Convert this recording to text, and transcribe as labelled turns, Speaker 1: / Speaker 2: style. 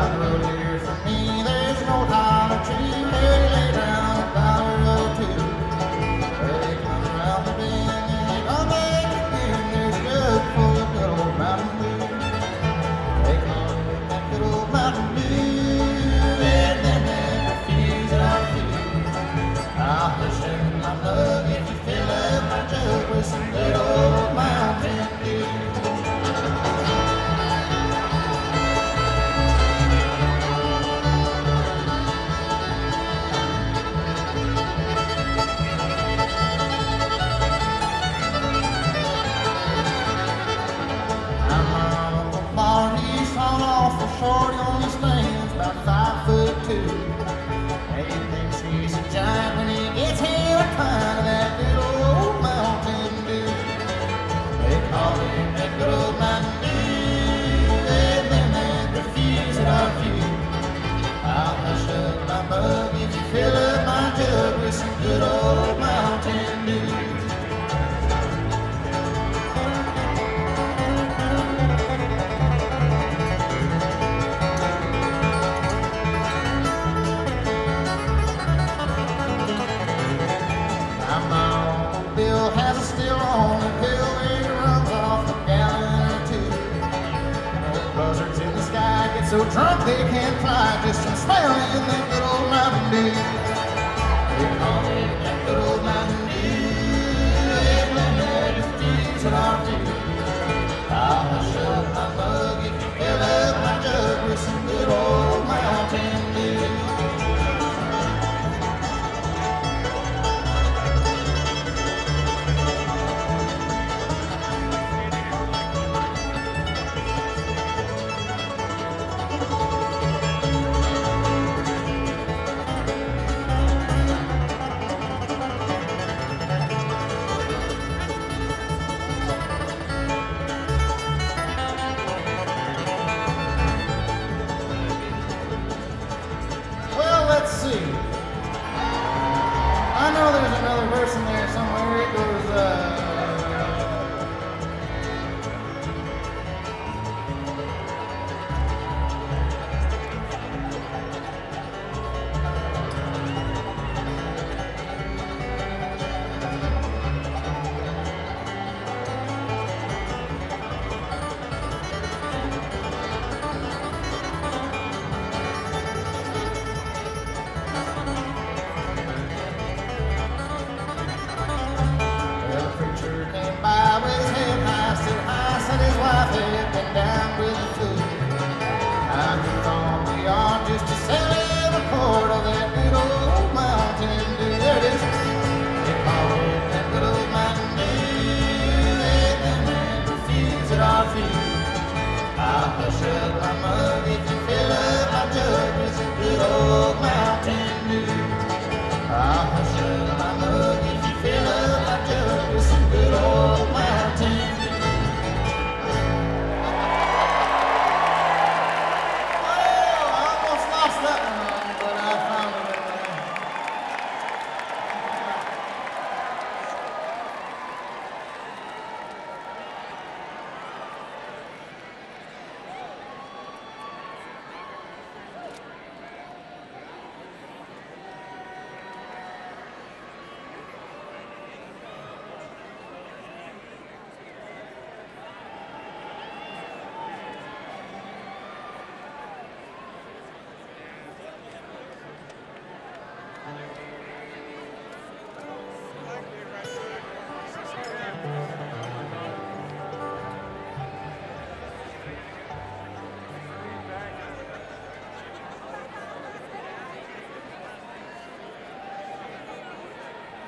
Speaker 1: Down the road here from me, there's an old hollow tree where they lay down $1 or 2. Well, they come around the bend and on back again. There's a jug full of good old Mountain Dew. They call it that good old Mountain Dew, and then they refuse it on you. I'll push in my mug if you fill up my jug with some good old Mountain Dew. Shorty only stands about 5'2". And he thinks he's a giant when he gets him a pint of that good old Mountain Dew. They call him that good old Mountain Dew, and then they refuse it on you. I'll hush up my mug if you fill up my jug with some good old Mountain Dew. Bill has a still on the pill, he runs off a gallon or 2. Old buzzards in the sky get so drunk they can't fly just from smelling that good old Mountain Dew. They call it that good old Mountain Dew, and then they refuse it on you.